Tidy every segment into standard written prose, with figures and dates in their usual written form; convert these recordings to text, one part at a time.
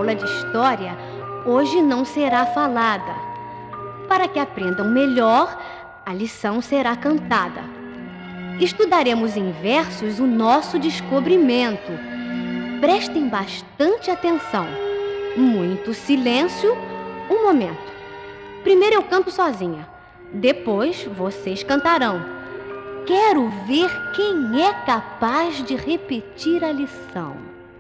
aula de história hoje não será falada. Para que aprendam melhor, a lição será cantada. Estudaremos em versos o nosso descobrimento. Prestem bastante atenção. Muito silêncio. Um momento. Primeiro eu canto sozinha. Depois vocês cantarão. Quero ver quem é capaz de repetir a lição.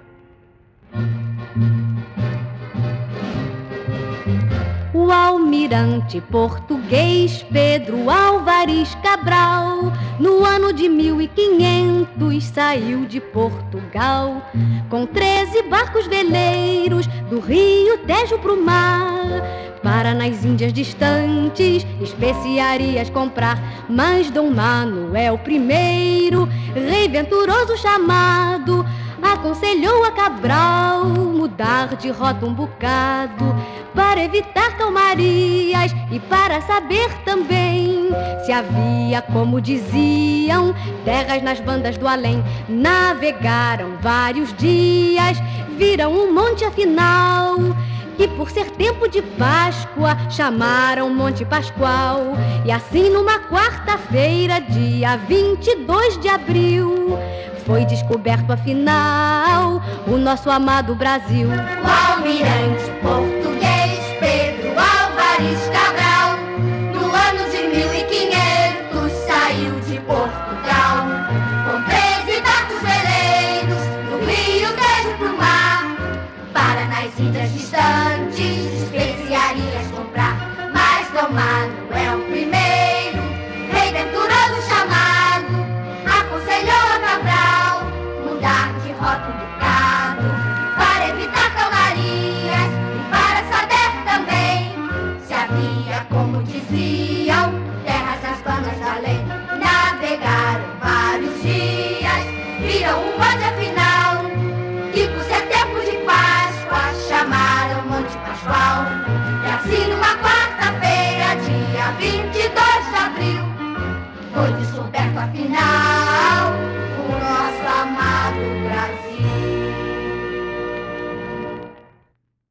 O almirante português Pedro Álvares Cabral, no ano de 1500, saiu de Portugal com 13 barcos veleiros do Rio Tejo pro mar, para nas Índias distantes especiarias comprar. Mas Dom Manuel I, rei venturoso chamado, aconselhou a Cabral mudar de rota um bocado, para evitar calmarias e para saber também se havia, como diziam, terras nas bandas do além. Navegaram vários dias, viram um monte afinal, que por ser tempo de Páscoa chamaram Monte Pascoal. E assim numa quarta-feira, dia 22 de abril, foi descoberto afinal o nosso amado Brasil. O almirante português Pedro Álvares Cabral, no ano de 1500, saiu de Portugal com 13 barcos veleiros do Rio Tejo pro mar, para nas Índias distantes especiarias comprar. Mas Dom Manuel I,